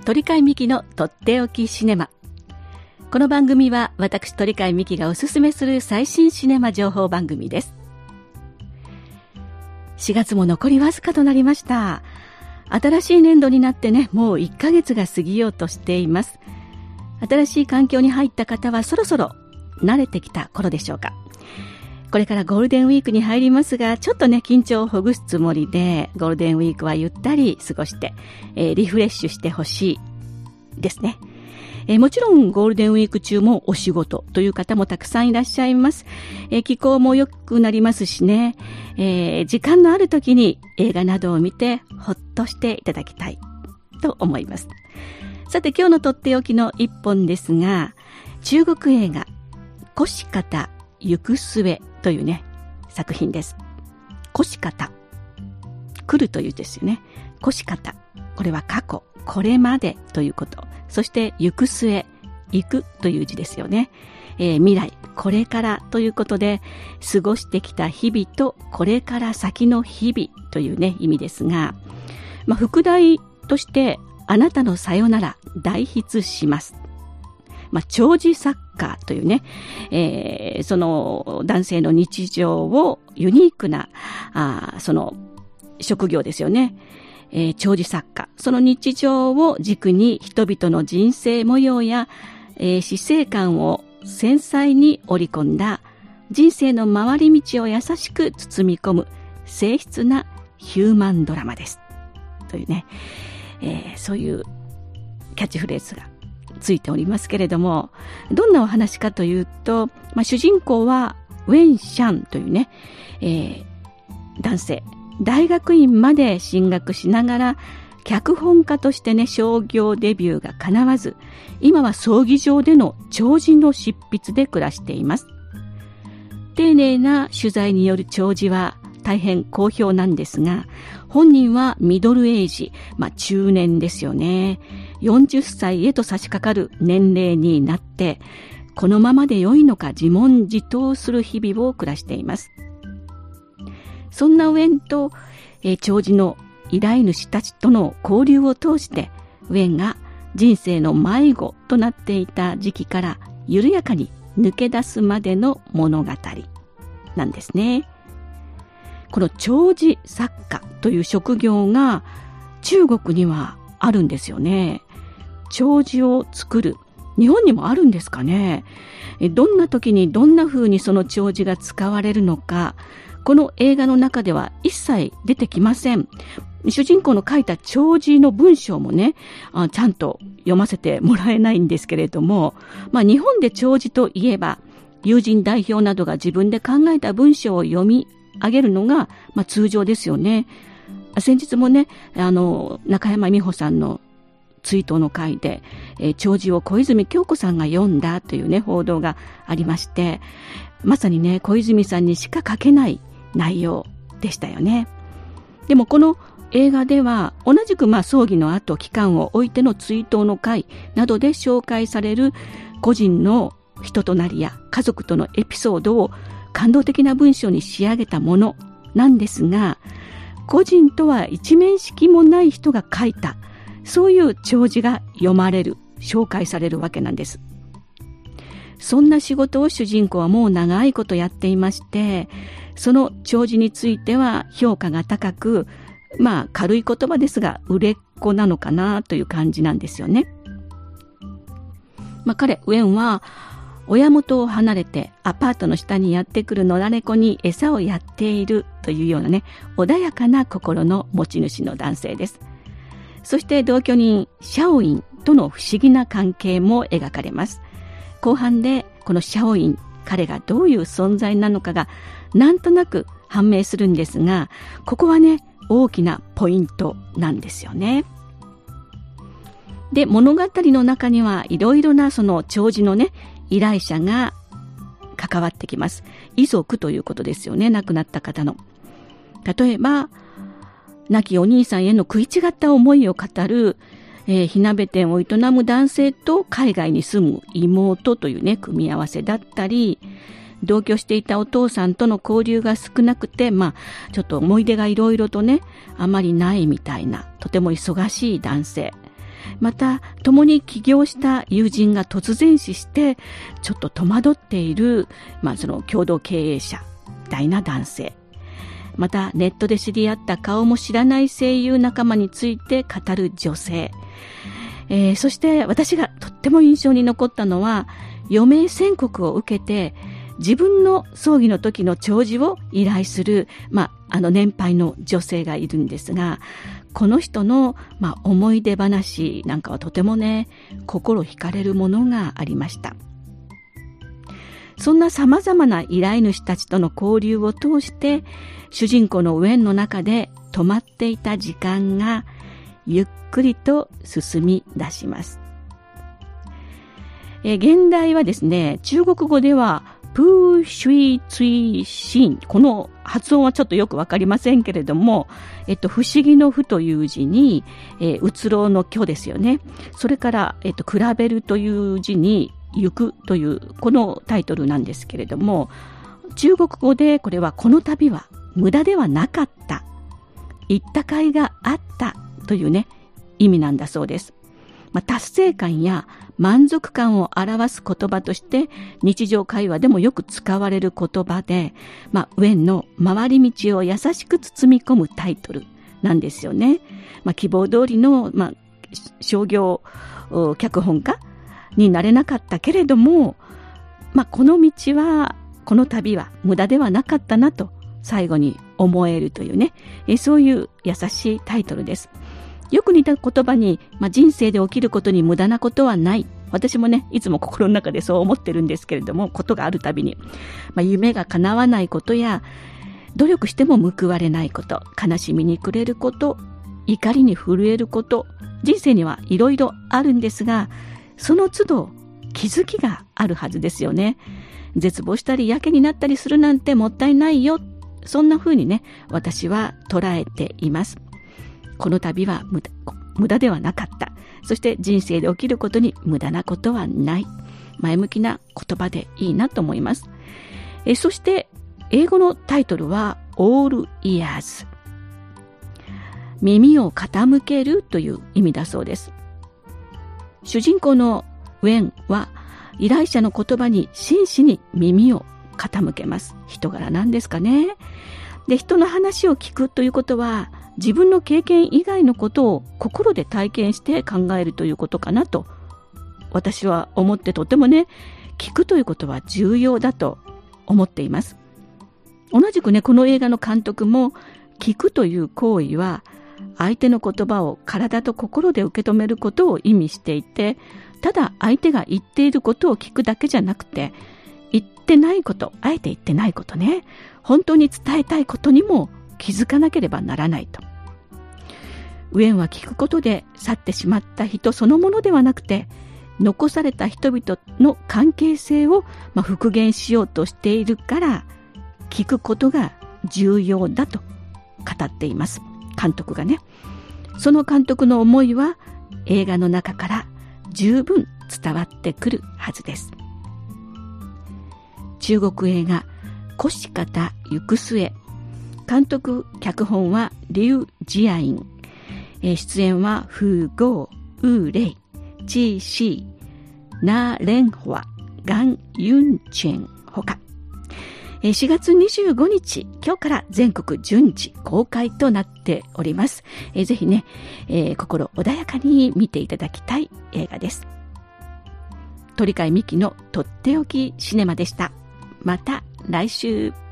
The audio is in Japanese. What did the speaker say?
鳥飼美希のとっておきシネマ。この番組は私鳥飼美希がおすすめする最新シネマ情報番組です。4月も残りわずかとなりました。新しい年度になってね、もう1ヶ月が過ぎようとしています。新しい環境に入った方はそろそろ慣れてきた頃でしょうか。これからゴールデンウィークに入りますが、ちょっとね緊張をほぐすつもりでゴールデンウィークはゆったり過ごして、リフレッシュしてほしいですね。もちろんゴールデンウィーク中もお仕事という方もたくさんいらっしゃいます。気候も良くなりますしね、時間のある時に映画などを見てほっとしていただきたいと思います。さて今日のとっておきの一本ですが、中国映画越し方行く末というね作品です。越し方、来るというですよね。越し方、これは過去、これまでということ。そして行く末、行くという字ですよね。未来、これからということで、過ごしてきた日々とこれから先の日々というね意味ですが、副題としてあなたのさよなら代筆します。長寿作家というね、その男性の日常をユニークなその職業ですよね。長寿作家、その日常を軸に人々の人生模様や、死生観を繊細に織り込んだ人生の回り道を優しく包み込む静筆なヒューマンドラマですというね、そういうキャッチフレーズがついておりますけれども、どんなお話かというと、主人公はウェン・シャンというね、男性、大学院まで進学しながら脚本家としてね商業デビューが叶わず、今は葬儀場での弔辞の執筆で暮らしています。丁寧な取材による弔辞は大変好評なんですが、本人はミドルエイジ、中年ですよね。40歳へと差し掛かる年齢になって、このままで良いのか自問自答する日々を暮らしています。そんなウェンと、弔辞の依頼主たちとの交流を通して、ウェンが人生の迷子となっていた時期から緩やかに抜け出すまでの物語なんですね。この弔辞作家という職業が中国にはあるんですよね。弔辞を作る、日本にもあるんですかね。どんな時にどんな風にその弔辞が使われるのか、この映画の中では一切出てきません。主人公の書いた弔辞の文章もね、ちゃんと読ませてもらえないんですけれども、日本で弔辞といえば友人代表などが自分で考えた文章を読み上げるのが、通常ですよね。先日もね、中山美穂さんの追悼の会で、弔辞を小泉今日子さんが読んだというね報道がありまして、まさにね小泉さんにしか書けない内容でしたよね。でもこの映画では同じく葬儀の後期間を置いての追悼の会などで紹介される個人の人となりや家族とのエピソードを感動的な文章に仕上げたものなんですが、個人とは一面識もない人が書いたそういう弔辞が読まれる、紹介されるわけなんです。そんな仕事を主人公はもう長いことやっていまして、その弔辞については評価が高く、軽い言葉ですが売れっ子なのかなという感じなんですよね。彼ウェンは親元を離れてアパートの下にやってくる野良猫に餌をやっているというようなね穏やかな心の持ち主の男性です。そして同居人シャオインとの不思議な関係も描かれます。後半でこのシャオイン、彼がどういう存在なのかがなんとなく判明するんですが、ここはね大きなポイントなんですよね。で、物語の中にはいろいろなその弔辞のね依頼者が関わってきます。遺族ということですよね、亡くなった方の。例えば亡きお兄さんへの食い違った思いを語る、火鍋店を営む男性と海外に住む妹というね組み合わせだったり、同居していたお父さんとの交流が少なくて、ちょっと思い出がいろいろとねあまりないみたいな、とても忙しい男性。 また共に起業した友人が突然死してちょっと戸惑っている、その共同経営者みたいな男性、またネットで知り合った顔も知らない声優仲間について語る女性、そして私がとっても印象に残ったのは、余命宣告を受けて自分の葬儀の時の弔辞を依頼する、年配の女性がいるんですが、この人の、思い出話なんかはとてもね、心惹かれるものがありました。そんな様々な依頼主たちとの交流を通して、主人公のウェンの中で止まっていた時間がゆっくりと進み出します。現代はですね、中国語ではプーシュイツイシン、この発音はちょっとよくわかりませんけれども、不思議の不という字に、うつろうの虚ですよね。それから、比べるという字に行くという、このタイトルなんですけれども、中国語でこれはこの旅は無駄ではなかった、行った甲斐があったというね、意味なんだそうです。達成感や満足感を表す言葉として日常会話でもよく使われる言葉で、ウェンの回り道を優しく包み込むタイトルなんですよね。希望通りの、商業脚本家になれなかったけれども、この道は、この旅は無駄ではなかったなと最後に思えるというね、そういう優しいタイトルです。よく似た言葉に、人生で起きることに無駄なことはない。私もね、いつも心の中でそう思ってるんですけれども、ことがあるたびに、夢が叶わないことや、努力しても報われないこと、悲しみに暮れること、怒りに震えること、人生にはいろいろあるんですが、その都度気づきがあるはずですよね。絶望したりやけになったりするなんてもったいないよ。そんな風にね、私は捉えています。この旅は無駄ではなかった。そして人生で起きることに無駄なことはない。前向きな言葉でいいなと思います。そして英語のタイトルは All Ears。耳を傾けるという意味だそうです。主人公のウェンは依頼者の言葉に真摯に耳を傾けます。人柄なんですかね。で、人の話を聞くということは自分の経験以外のことを心で体験して考えるということかなと私は思って、とてもね、聞くということは重要だと思っています。同じくね、この映画の監督も聞くという行為は相手の言葉を体と心で受け止めることを意味していて、ただ相手が言っていることを聞くだけじゃなくて、言ってないこと、あえて言ってないことね、本当に伝えたいことにも気づかなければならないと。ウェンは聞くことで去ってしまった人そのものではなくて、残された人々の関係性を復元しようとしているから、聞くことが重要だと語っています、監督がね。その監督の思いは映画の中から十分伝わってくるはずです。中国映画虎視方行く末、監督脚本は劉ジアイン、出演はフーゴー、ウーレイ、チーシー、ナーレンホア、ガンユンチェンほか。4月25日、今日から全国順次公開となっております。ぜひね、心穏やかに見ていただきたい映画です。鳥飼美希のとっておきシネマでした。また来週。